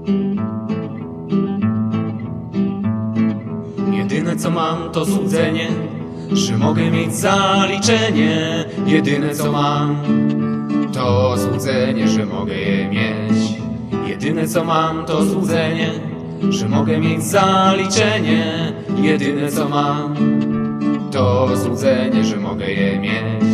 Jedyne co mam to złudzenie, że mogę mieć zaliczenie. Jedyne co mam to złudzenie, że mogę je mieć. Jedyne co mam to złudzenie, że mogę mieć zaliczenie. Jedyne co mam to złudzenie, że mogę je mieć.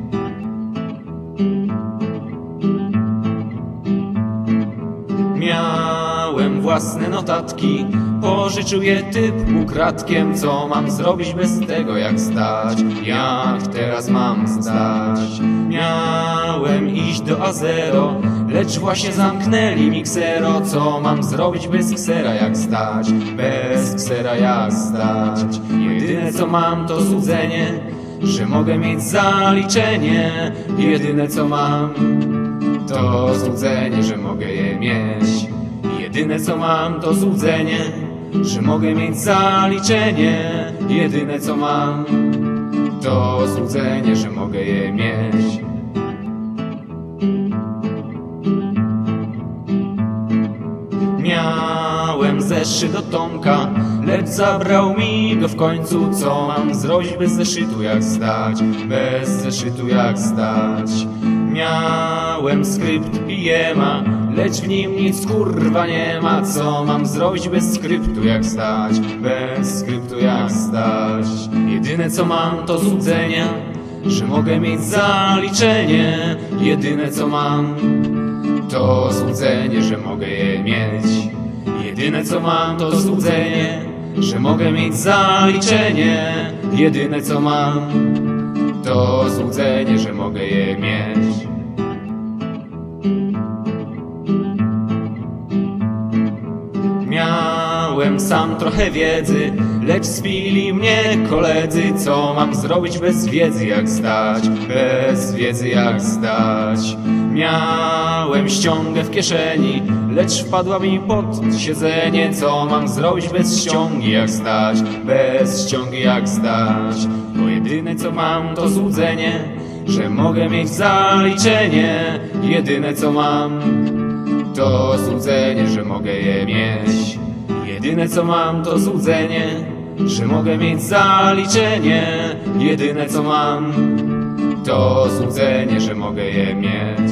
Miałem własne notatki, pożyczył je typ ukradkiem. Co mam zrobić bez tego, jak stać? Jak teraz mam stać? Miałem iść do Azero, lecz właśnie zamknęli mi ksero. Co mam zrobić bez ksera, jak stać? Bez ksera, jak stać? Jedyne co mam to złudzenie, że mogę mieć zaliczenie. Jedyne co mam to złudzenie, że mogę je mieć. Jedyne co mam to złudzenie, że mogę mieć zaliczenie. Jedyne co mam to złudzenie, że mogę je mieć. Miałem zeszyt do Tomka, lecz zabrał mi go w końcu. Co mam zrobić bez zeszytu, jak stać? Bez zeszytu, jak stać? Miałem skrypt PM-a, lecz w nim nic kurwa nie ma. Co mam zrobić bez skryptu, jak stać? Bez skryptu, jak stać? Jedyne co mam to złudzenia, że mogę mieć zaliczenie. Jedyne co mam to złudzenie, że mogę je mieć. Jedyne co mam to złudzenie, że mogę mieć zaliczenie. Jedyne co mam to złudzenie, że mogę je mieć. Miałem sam trochę wiedzy, lecz spili mnie koledzy. Co mam zrobić bez wiedzy, jak stać? Bez wiedzy, jak stać? Miałem ściągę w kieszeni, lecz wpadła mi pod siedzenie. Co mam zrobić bez ściągi, jak stać? Bez ściągi, jak stać? Bo jedyne co mam to złudzenie, że mogę mieć zaliczenie. Jedyne co mam to złudzenie, że mogę je mieć. Jedyne co mam to złudzenie, że mogę mieć zaliczenie. Jedyne co mam to złudzenie, że mogę je mieć.